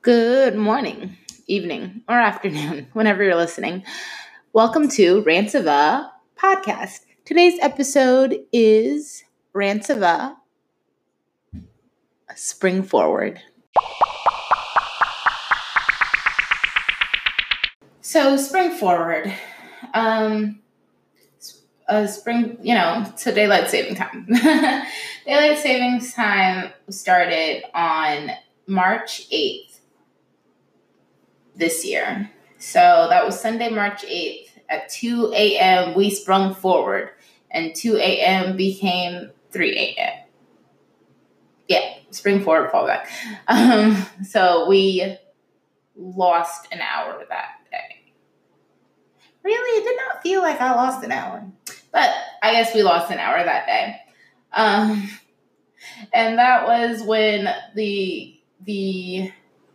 Good morning, evening, or afternoon, whenever you're listening. Welcome to Rants of a podcast. Today's episode is Rants of a Spring Forward. So, Spring Forward. Spring, to daylight saving time. Daylight savings time started on March 8th this year. So that was Sunday, March 8th at 2 a.m. we sprung forward and 2 a.m. became 3 a.m. Yeah, spring forward, fall back. So we lost an hour that day. Really, it did not feel like I lost an hour. But I guess we lost an hour that day. And that was when the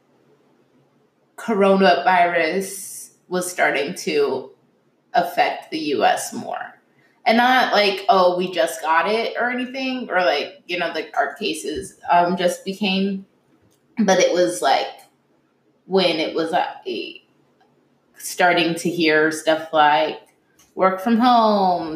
coronavirus was starting to affect the U.S. more. And not like, oh, we just got it or anything, or like, our cases just became, but it was like when it was starting to hear stuff like work from home,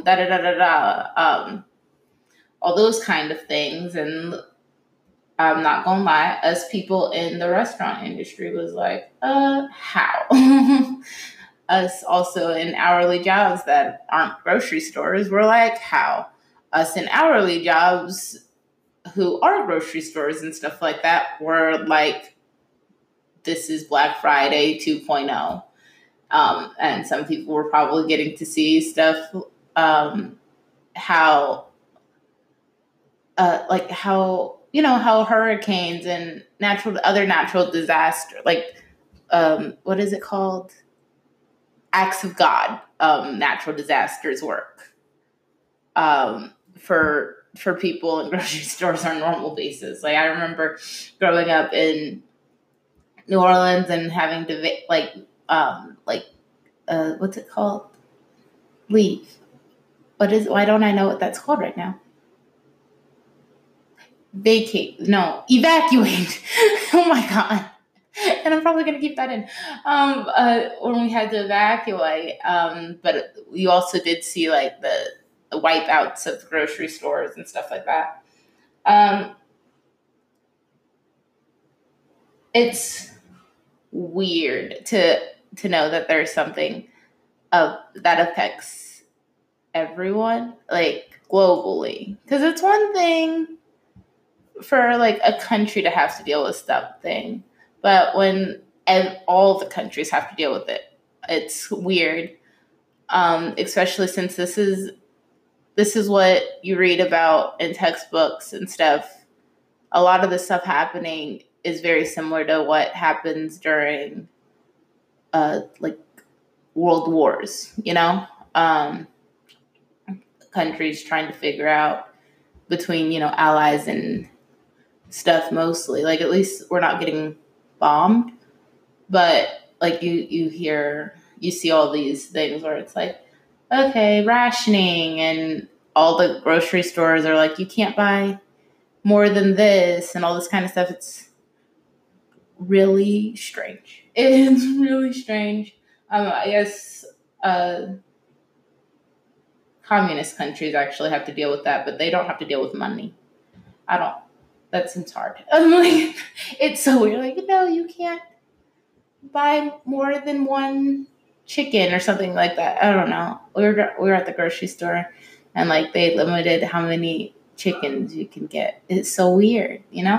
all those kind of things. And I'm not gonna lie, us people in the restaurant industry was like, how? Us also in hourly jobs that aren't grocery stores were like, how? Us in hourly jobs who are grocery stores and stuff like that were like, this is Black Friday 2.0. And some people were probably getting to see stuff, how hurricanes and other natural disaster, what is it called? Acts of God, natural disasters work for people in grocery stores on a normal basis. Like, I remember growing up in New Orleans and having to what's it called? Leave. Why don't I know what that's called right now? Evacuate. Oh my God. And I'm probably going to keep that in. When we had to evacuate, but you also did see like the wipeouts of the grocery stores and stuff like that. It's weird to know that there's something that affects everyone, like globally, because it's one thing for like a country to have to deal with something, but when all the countries have to deal with it, it's weird. Especially since this is what you read about in textbooks and stuff. A lot of the stuff happening is very similar to what happens during like world wars, countries trying to figure out between, allies and stuff mostly. Like, at least we're not getting bombed. But like you see all these things where it's like, okay, rationing, and all the grocery stores are like, you can't buy more than this and all this kind of stuff. It's really strange. It's really strange. I guess communist countries actually have to deal with that, but they don't have to deal with money. That seems hard. I'm like, it's so weird. Like, you can't buy more than one chicken or something like that. I don't know. We were at the grocery store, and like they limited how many chickens you can get. It's so weird,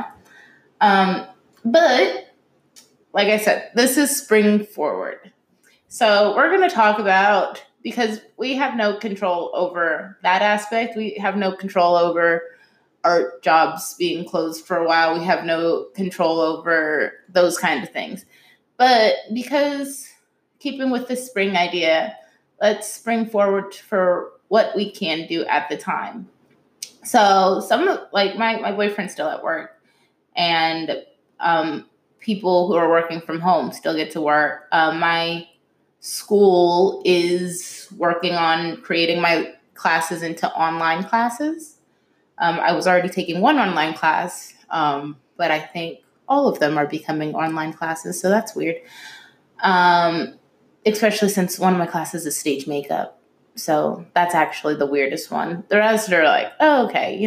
But like I said, this is spring forward. So we're going to talk about, because we have no control over that aspect. We have no control over our jobs being closed for a while. We have no control over those kind of things. But because keeping with the spring idea, let's spring forward for what we can do at the time. So my boyfriend's still at work, and people who are working from home still get to work. My school is working on creating my classes into online classes. I was already taking one online class, but I think all of them are becoming online classes, so that's weird. Especially since one of my classes is stage makeup. So that's actually the weirdest one. The rest are like, oh, okay,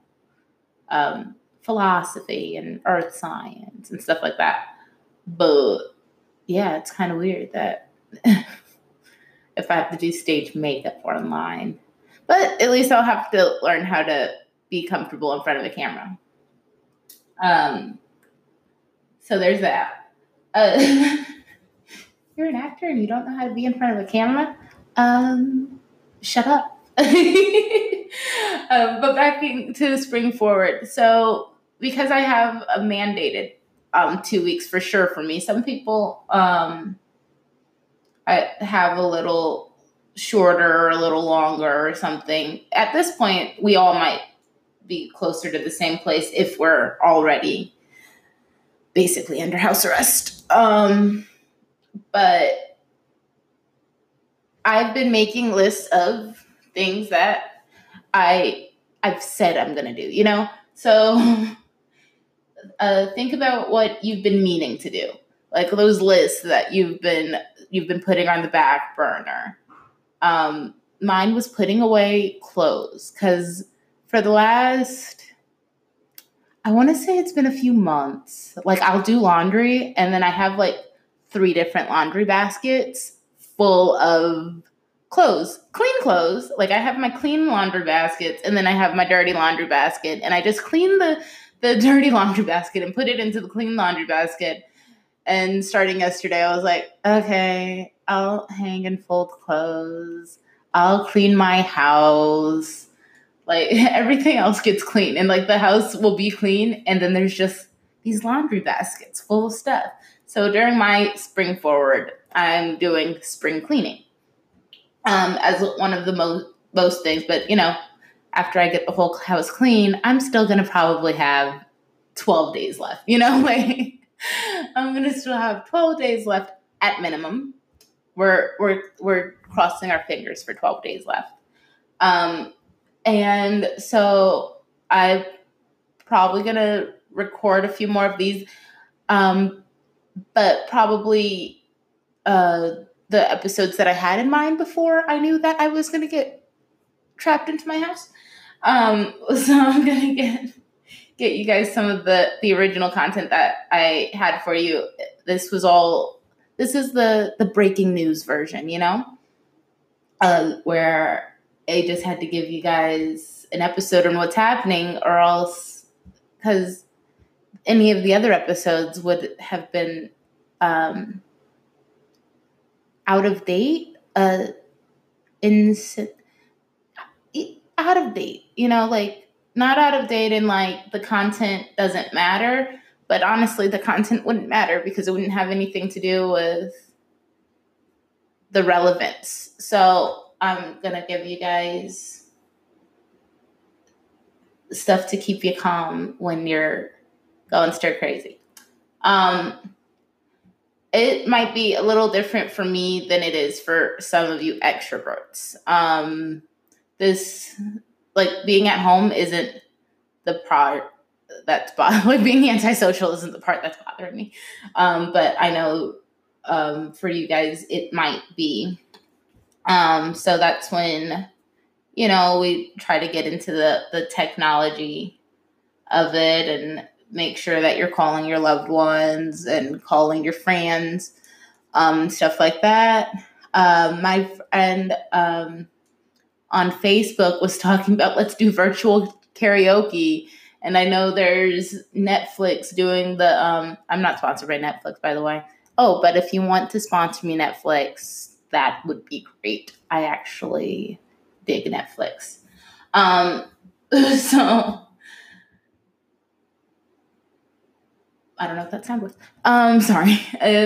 philosophy and earth science and stuff like that. But yeah, it's kind of weird that if I have to do stage makeup online. But at least I'll have to learn how to be comfortable in front of a camera. So there's that. You're an actor and you don't know how to be in front of a camera? Shut up. But back to spring forward. So because I have a mandated 2 weeks for sure for me, some people I have a little shorter or a little longer or something. At this point, we all might be closer to the same place if we're already basically under house arrest. But I've been making lists of things that I've said I'm going to do, So think about what you've been meaning to do. Like those lists that you've been putting on the back burner. Mine was putting away clothes because for the last, I want to say it's been a few months. Like I'll do laundry and then I have like 3 different laundry baskets full of clothes, clean clothes. Like I have my clean laundry baskets and then I have my dirty laundry basket and I just clean the dirty laundry basket and put it into the clean laundry basket. And starting yesterday, I was like, okay, I'll hang and fold clothes. I'll clean my house. Like everything else gets clean and like the house will be clean. And then there's just these laundry baskets full of stuff. So during my spring forward, I'm doing spring cleaning as one of the most things. But, after I get the whole house clean, I'm still going to probably have 12 days left, like I'm going to still have 12 days left at minimum. We're crossing our fingers for 12 days left. And so I'm probably going to record a few more of these, but probably the episodes that I had in mind before I knew that I was going to get trapped into my house. So I'm going to get you guys some of the original content that I had for you. This is the breaking news version, where I just had to give you guys an episode on what's happening, or else, because any of the other episodes would have been out of date, out of date, like not out of date and like the content doesn't matter, but honestly the content wouldn't matter because it wouldn't have anything to do with the relevance. So I'm going to give you guys stuff to keep you calm when you're going stir crazy. It might be a little different for me than it is for some of you extroverts. This, like, being at home isn't the part that's like being antisocial isn't the part that's bothering me. But I know for you guys it might be. So that's when, we try to get into the technology of it and make sure that you're calling your loved ones and calling your friends, stuff like that. My friend on Facebook was talking about let's do virtual karaoke. And I know there's Netflix doing the, I'm not sponsored by Netflix, by the way. Oh, but if you want to sponsor me, Netflix, that would be great. I actually dig Netflix. So I don't know if that sound was. Sorry.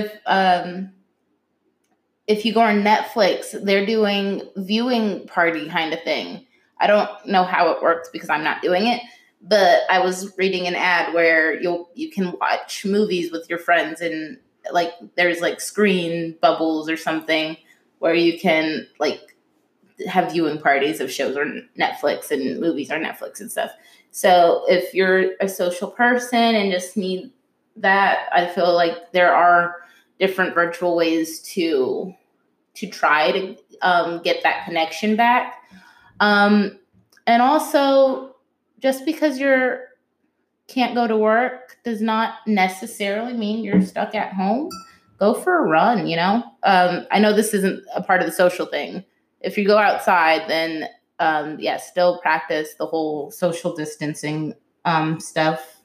If you go on Netflix, they're doing viewing party kind of thing. I don't know how it works because I'm not doing it, but I was reading an ad where you can watch movies with your friends and like there's like screen bubbles or something where you can like have viewing parties of shows on Netflix and movies on Netflix and stuff. So if you're a social person and just need that. I feel like there are different virtual ways to try to get that connection back. And also, just because you're can't go to work does not necessarily mean you're stuck at home. Go for a run, I know this isn't a part of the social thing. If you go outside, then still practice the whole social distancing stuff.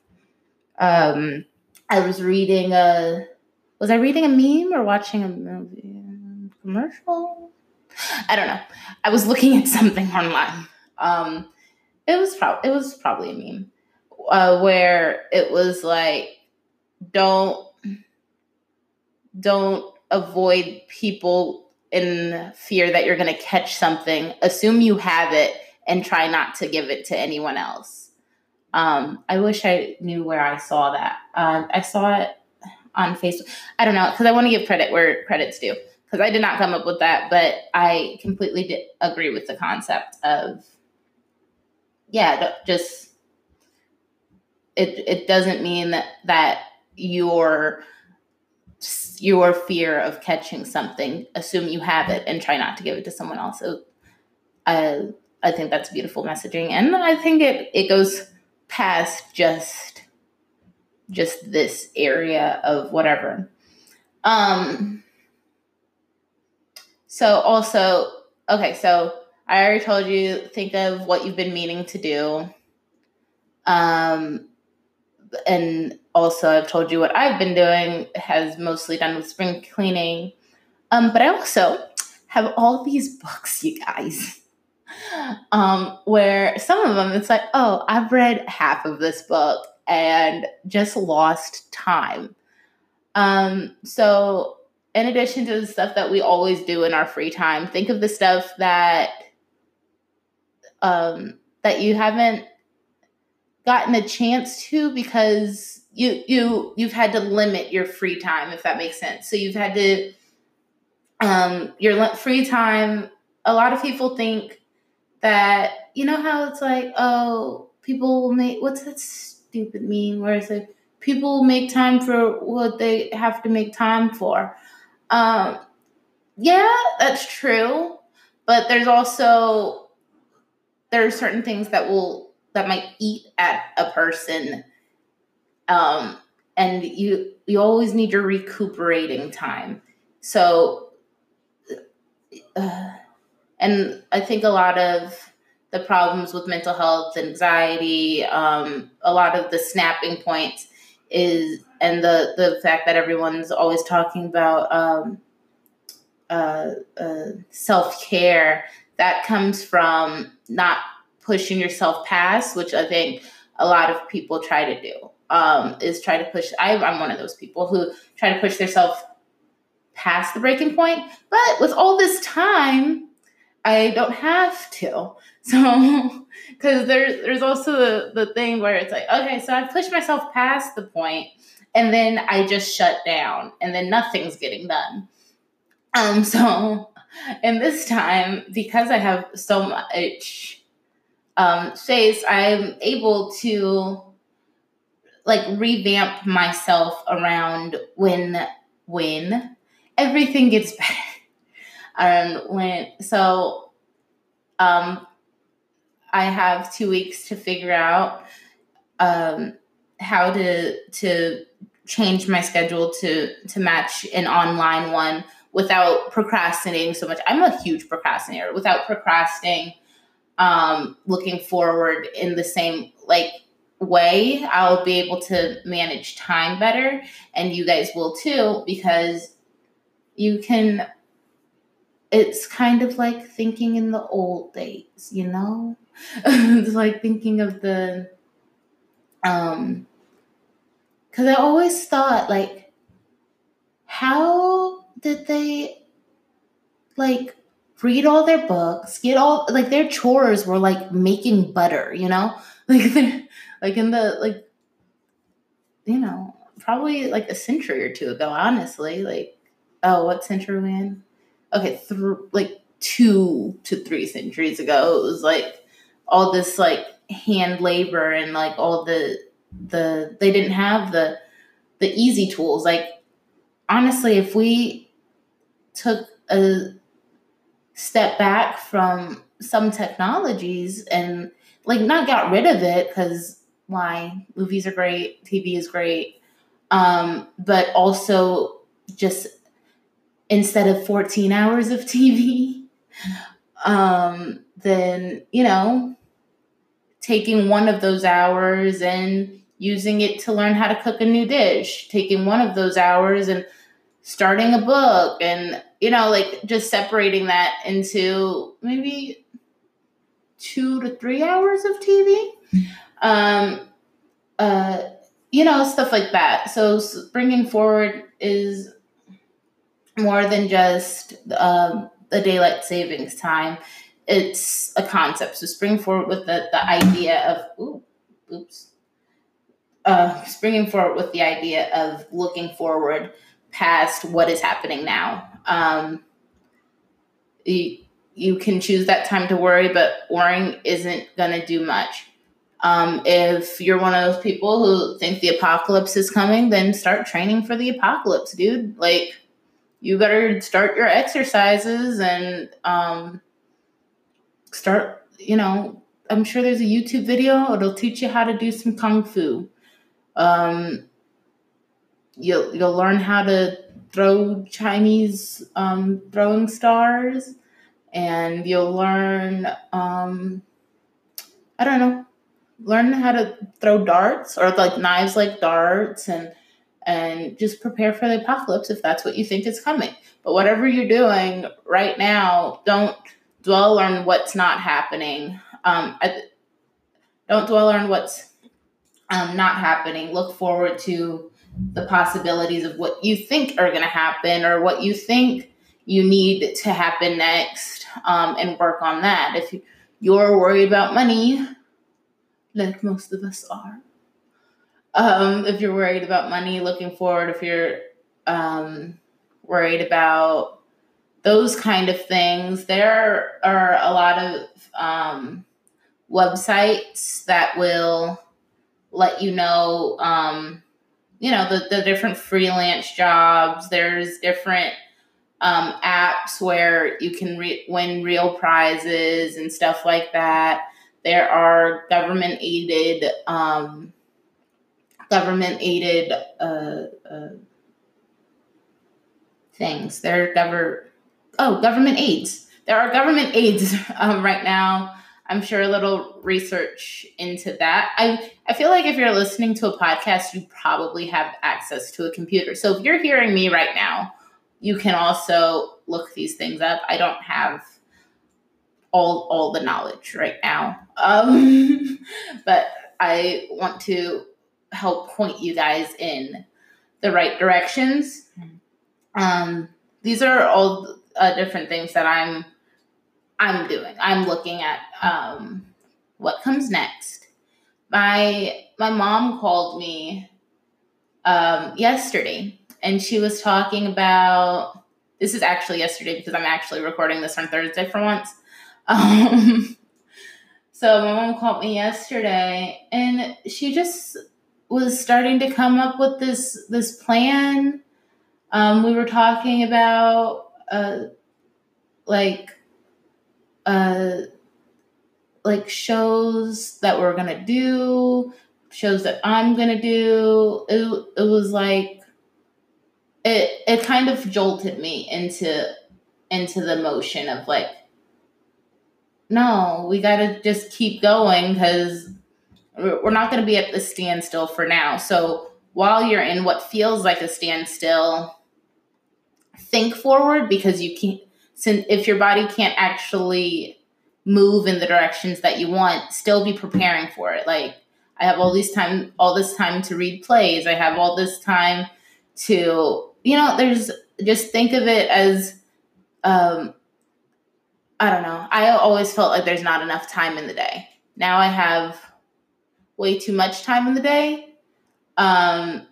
I was reading was I reading a meme or watching a movie commercial? I don't know. I was looking at something online. It was probably a meme where it was like, don't avoid people in fear that you're going to catch something. Assume you have it and try not to give it to anyone else. I wish I knew where I saw that. I saw it on Facebook. I don't know, because I want to give credit where credit's due, because I did not come up with that, but I completely agree with the concept of, just it doesn't mean that your fear of catching something, assume you have it and try not to give it to someone else. So I think that's beautiful messaging, and I think it goes past just this area of whatever. So also, okay, so I already told you, think of what you've been meaning to do. And also I've told you what I've been doing has mostly done with spring cleaning. But I also have all these books, you guys, where some of them it's like, oh, I've read half of this book and just lost time. So in addition to the stuff that we always do in our free time, think of the stuff that you haven't gotten a chance to because you've had to limit your free time, if that makes sense. So you've had to your free time. A lot of people think that, how it's like, oh, people make, what's that stupid meme where it's like, people make time for what they have to make time for. Yeah, that's true. But there are certain things that might eat at a person. And you always need your recuperating time. So, and I think a lot of the problems with mental health, anxiety, a lot of the snapping points and the fact that everyone's always talking about self-care, that comes from not pushing yourself past, which I think a lot of people try to do, is try to push. I'm one of those people who try to push themselves past the breaking point. But with all this time, I don't have to. So, because there's also the thing where it's like, okay, so I've pushed myself past the point, and then I just shut down, and then nothing's getting done. So, in this time, because I have so much space, I'm able to revamp myself around when everything gets better. I have 2 weeks to figure out how to change my schedule to match an online one without procrastinating so much. I'm a huge procrastinator. Without procrastinating, looking forward in the same way, I'll be able to manage time better, and you guys will too, because you can. It's kind of like thinking in the old days, It's like thinking of the, because I always thought, how did they, read all their books, get all, their chores were, making butter, probably, a century or two ago, honestly, what century are we in? Okay, 2 to 3 centuries ago, it was all this hand labor and all the they didn't have the the easy tools. Like, honestly, if we took a step back from some technologies and like not got rid of it, because why? Movies are great, TV is great, but also just instead of 14 hours of TV, then, taking one of those hours and using it to learn how to cook a new dish, taking one of those hours and starting a book, and, like just separating that into maybe 2 to 3 hours of TV. Stuff like that. So bringing forward is more than just the daylight savings time. It's a concept. So spring forward with the idea of, springing forward with the idea of looking forward past what is happening now. You can choose that time to worry, but worrying isn't going to do much. If you're one of those people who think the apocalypse is coming, then start training for the apocalypse, dude. Like, you better start your exercises and start, I'm sure there's a YouTube video. It'll teach you how to do some Kung Fu. You'll learn how to throw Chinese throwing stars, and you'll learn, learn how to throw darts or like knives like darts, and just prepare for the apocalypse if that's what you think is coming. But whatever you're doing right now, don't dwell on what's not happening. Don't dwell on what's not happening. Look forward to the possibilities of what you think are going to happen or what you think you need to happen next, and work on that. If you're worried about money, like most of us are, if you're worried about money, looking forward, if you're worried about those kind of things, there are a lot of websites that will let you know, the different freelance jobs. There's different apps where you can win real prizes and stuff like that. There are government aided things. Government aids. There are government aids right now. I'm sure a little research into that. I feel like if you're listening to a podcast, you probably have access to a computer. So if you're hearing me right now, you can also look these things up. I don't have all the knowledge right now, but I want to help point you guys in the right directions. These are all different things that I'm doing. I'm looking at what comes next. My mom called me yesterday, and she was talking about, this is actually yesterday because I'm actually recording this on Thursday for once. So my mom called me yesterday, and she just was starting to come up with this plan. We were talking about shows that we're gonna do, shows that I'm gonna do. It was like it kind of jolted me into the motion of like, no, we gotta just keep going because we're not gonna be at the standstill for now. So while you're in what feels like a standstill, think forward, because you can't. Since if your body can't actually move in the directions that you want, still be preparing for it. Like, I have all this time to read plays. I have all this time to, there's, just think of it as, I don't know. I always felt like there's not enough time in the day. Now I have way too much time in the day. And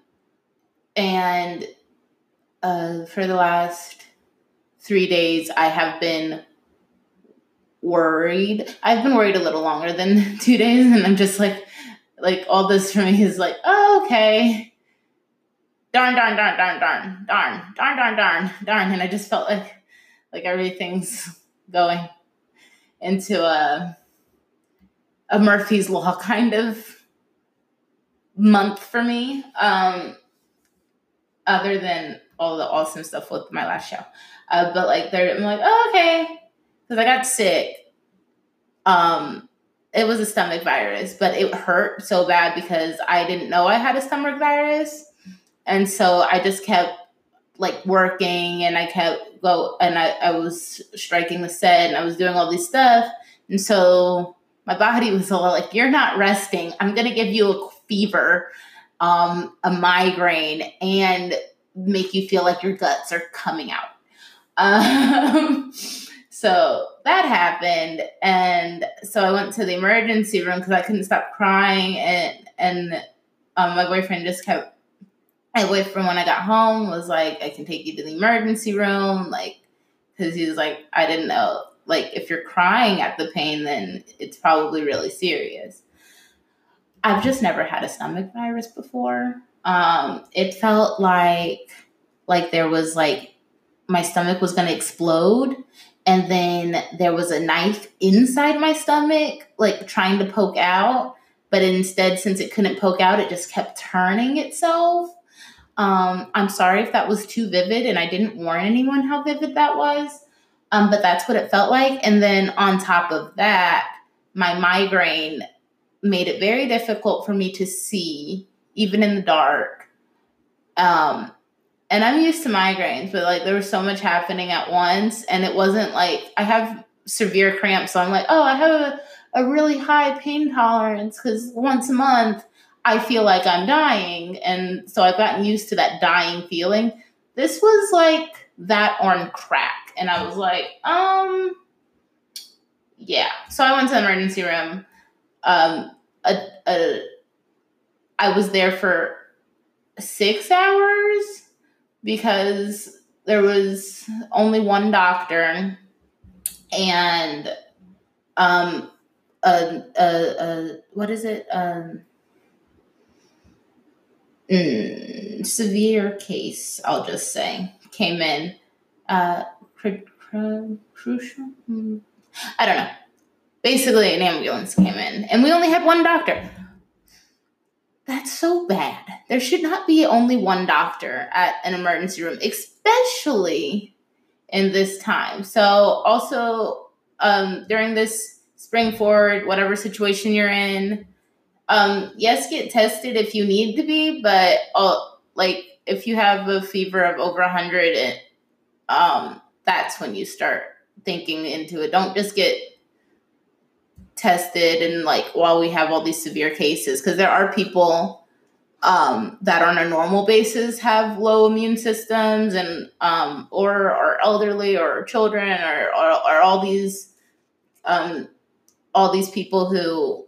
for the last 3 days, I have been worried. I've been worried a little longer than 2 days, and I'm just like all this for me is like, oh, okay. darn, darn, darn, darn, darn, darn, darn, darn, darn, darn. And I just felt like everything's going into a Murphy's Law kind of month for me. Other than all the awesome stuff with my last show. But like I'm like, oh, okay. Because I got sick. It was a stomach virus, but it hurt so bad because I didn't know I had a stomach virus. And so I just kept like working and I was striking the set and I was doing all this stuff. And so my body was all like, you're not resting. I'm going to give you a fever, a migraine, and make you feel like your guts are coming out. So that happened. And so I went to the emergency room because I couldn't stop crying. And my boyfriend my boyfriend, when I got home, was like, I can take you to the emergency room. Like, because he was like, I didn't know. Like, if you're crying at the pain, then it's probably really serious. I've just never had a stomach virus before. It felt like there was like my stomach was going to explode. And then there was a knife inside my stomach, like trying to poke out. But instead, since it couldn't poke out, it just kept turning itself. I'm sorry if that was too vivid and I didn't warn anyone how vivid that was. But that's what it felt like. And then on top of that, my migraine made it very difficult for me to see, even in the dark. And I'm used to migraines, but like there was so much happening at once. And it wasn't like I have severe cramps. So I'm like, oh, I have a really high pain tolerance because once a month I feel like I'm dying. And so I've gotten used to that dying feeling. This was like that on crack. And I was like, yeah. So I went to the emergency room. I was there for 6 hours because there was only one doctor and what is it? Severe case, I'll just say, came in. Crucial? I don't know. Basically, an ambulance came in, and we only had one doctor. That's so bad. There should not be only one doctor at an emergency room, especially in this time. So also, during this spring forward, whatever situation you're in, yes, get tested if you need to be, but like if you have a fever of over 100, that's when you start thinking into it. Don't just get tested and like while we have all these severe cases, because there are people that on a normal basis have low immune systems and or are elderly or children or all these people who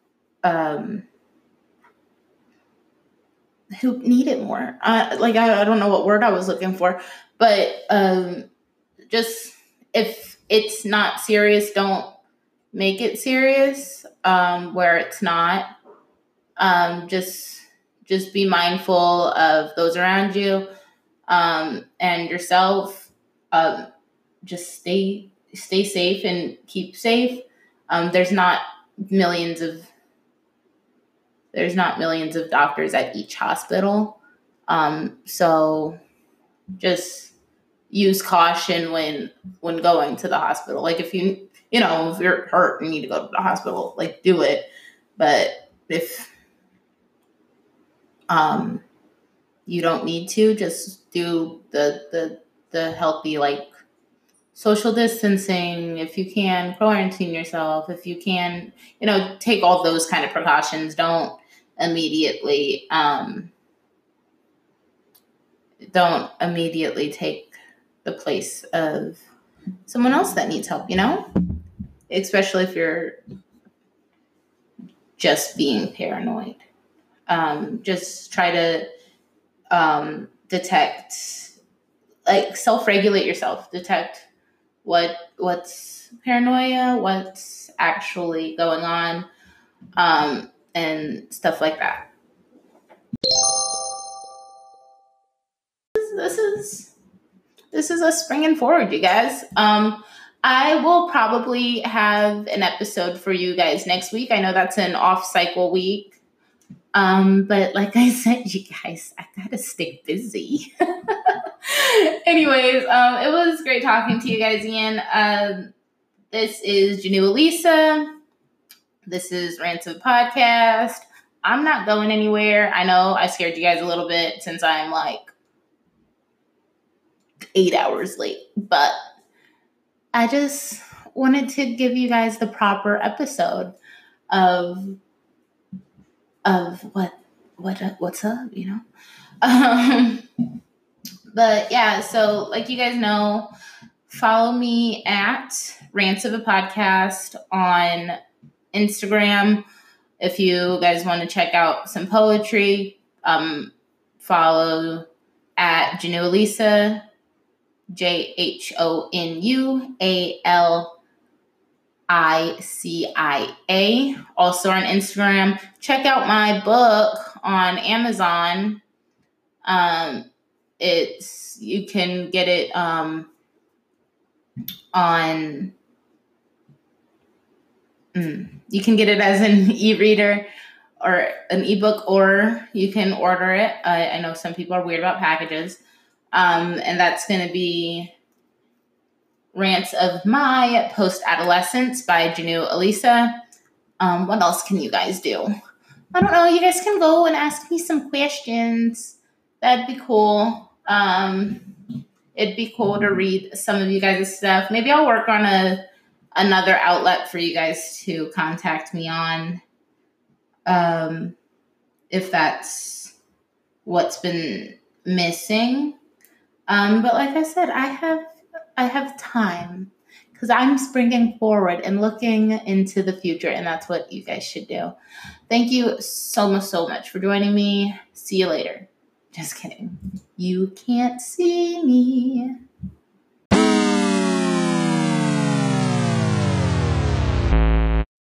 need it more. Like I don't know what word I was looking for, but just if it's not serious, don't make it serious where it's not. Just be mindful of those around you and yourself. Just stay safe and keep safe. There's not millions of doctors at each hospital. So just use caution when going to the hospital. Like if if you're hurt and need to go to the hospital, like do it. But if you don't need to, just do the healthy, like social distancing. If you can, quarantine yourself. If you can, take all those kind of precautions. Don't immediately take the place of someone else that needs help, especially if you're just being paranoid. Just try to detect, like self-regulate yourself, detect what's paranoia, what's actually going on, and stuff like that. this is us springing forward, you guys. I will probably have an episode for you guys next week. I know that's an off-cycle week. But like I said, you guys, I gotta stay busy. Anyways, it was great talking to you guys again. This is Janu Elisa. This is Rants of the Podcast. I'm not going anywhere. I know I scared you guys a little bit since I'm like 8 hours late, but I just wanted to give you guys the proper episode of what's up, you know? But yeah, so like you guys know, follow me at Rants of a Podcast on Instagram. If you guys want to check out some poetry, follow at Janu Elisa, JHONUALICIA. Also on Instagram. Check out my book on Amazon. You can get it you can get it as an e-reader or an ebook, or you can order it. I know some people are weird about packages. And that's going to be Rants of My Post-Adolescence by Janu Elisa. What else can you guys do? I don't know. You guys can go and ask me some questions. That'd be cool. It'd be cool to read some of you guys' stuff. Maybe I'll work on another outlet for you guys to contact me on. If that's what's been missing. But like I said, I have time because I'm springing forward and looking into the future, and that's what you guys should do. Thank you so much for joining me. See you later. Just kidding. You can't see me.